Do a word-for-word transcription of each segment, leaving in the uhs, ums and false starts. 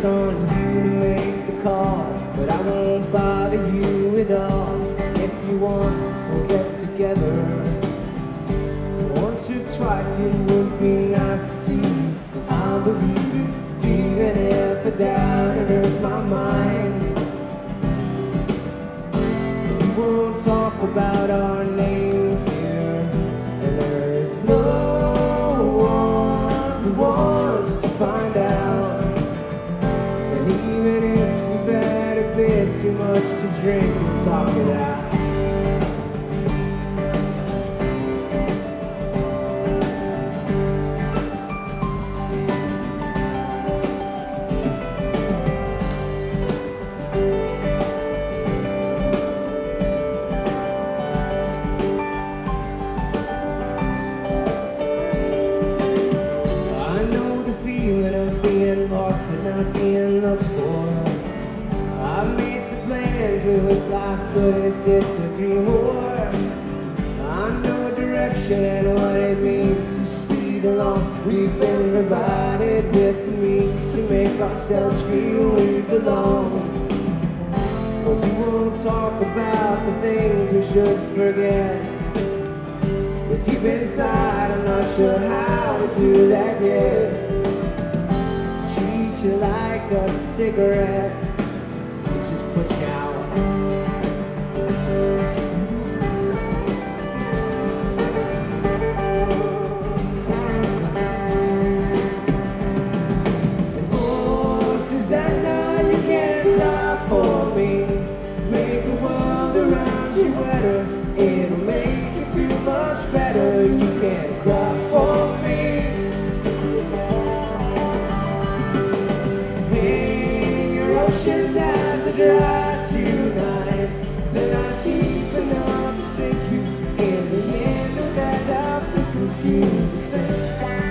on you to make the call, but I won't bother you at all. If you want, we'll get together once or twice. It would be nice to see you, and I'll believe it, even if I doubt it hurts my mind. We won't talk about our names here, and there is no one who wants to find out. And even if we've had a bit too much to drink, we'll talk it out. Couldn't disagree more. I know direction and what it means to speed along. We've been provided with the means to make ourselves feel we belong. But we won't talk about the things we should forget. But deep inside, I'm not sure how to do that yet. To treat you like a cigarette, it just puts you out. It'll make you feel much better. You can cry for me. Hang your oceans out to dry tonight. They're not deep enough to sink you. In the end of that, I think of you the same.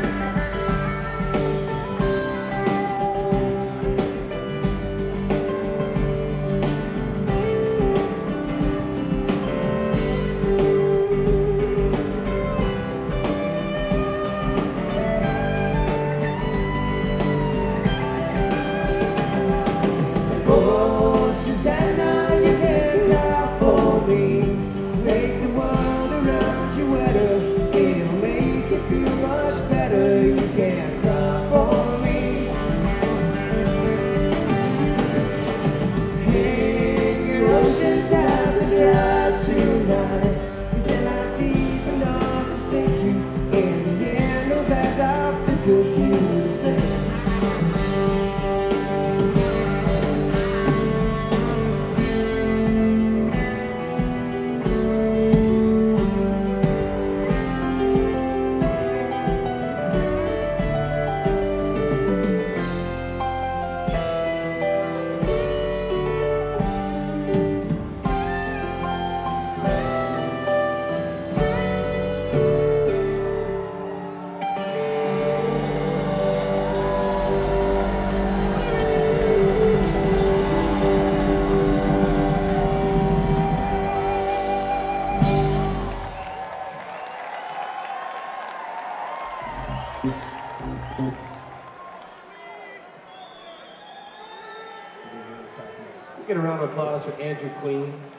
Get a round of applause for Andrew Queen,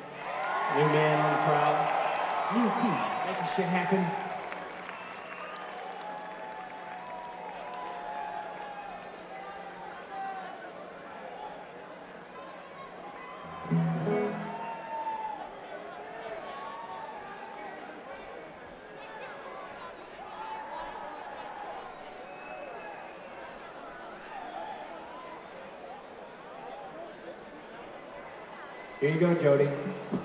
new man on the crowd, new key, making shit happen. Here you go, Jody.